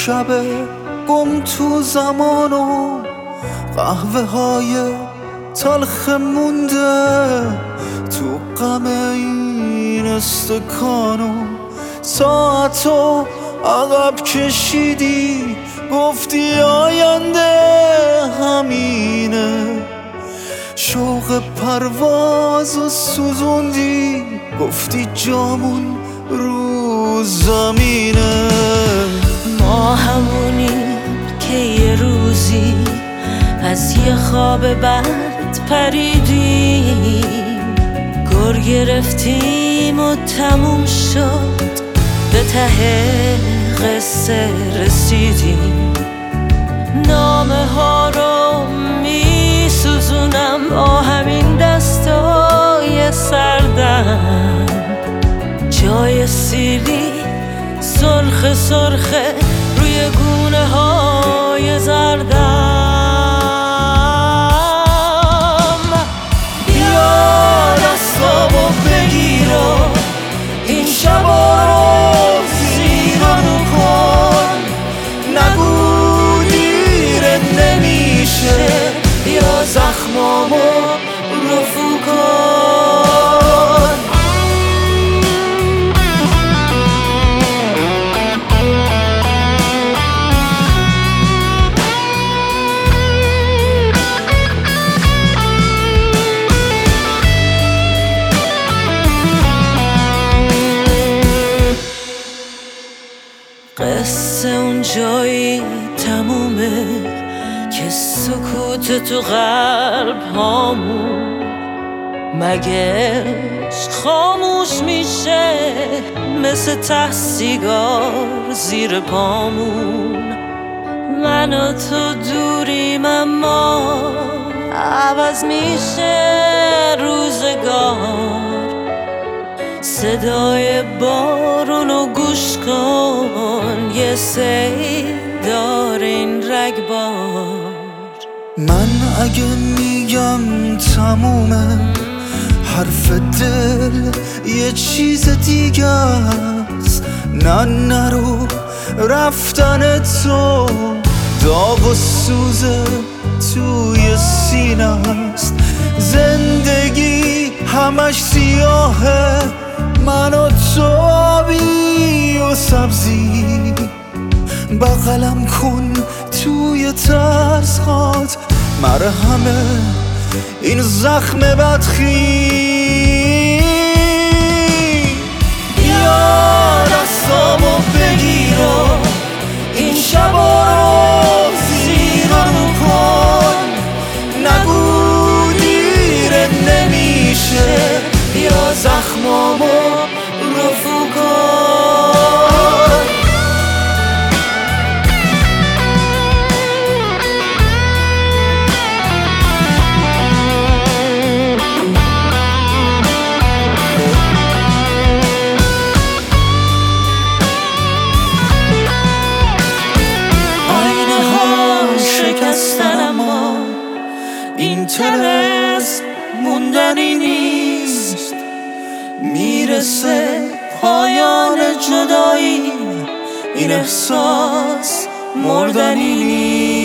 شب گم تو زمان و قهوه های تلخ مونده تو غم این استکان و ساعتو عقب کشیدی گفتی آینده همینه شوق پرواز و سوزوندی گفتی جامون رو زمینه ما همونیم که یه روزی از یه خواب بد پریدیم گر گرفتیم و تموم شد به ته قصه رسیدیم نامه ها رو می سوزونم با همین دستای سردم جای سیلی سرخ سرخه روی گونه های زردم بیا دستامو بگیر و این شبا رو زیرانو کن نگو دیرت نمیشه بیا زخمامو رفو کن قصه اون جایی تمومه که سکوت تو قلب هامون مگه خاموش میشه مثل ته سیگار زیر پامون من و تو دوریم اما عوض میشه روزگار صدای بارونو گوش کن یه سیل داره این رگبار من اگه میگم تمومه حرف دل یه چیز دیگه است نه نرو رفتن تو داغ و سوزه توی سینه است زندگی همش سیاهه من و تو آبی و سبزی بغلم کن توی ترس هات مرهمه این زخم بدخی بیا دستامو بگیر و این شبا رو زیرانو کن نگو دیرت نمیشه بیا زخمامو رفو کن این طلسم موندنی نیست میرسه پایان جدایی این احساس مردنی نیست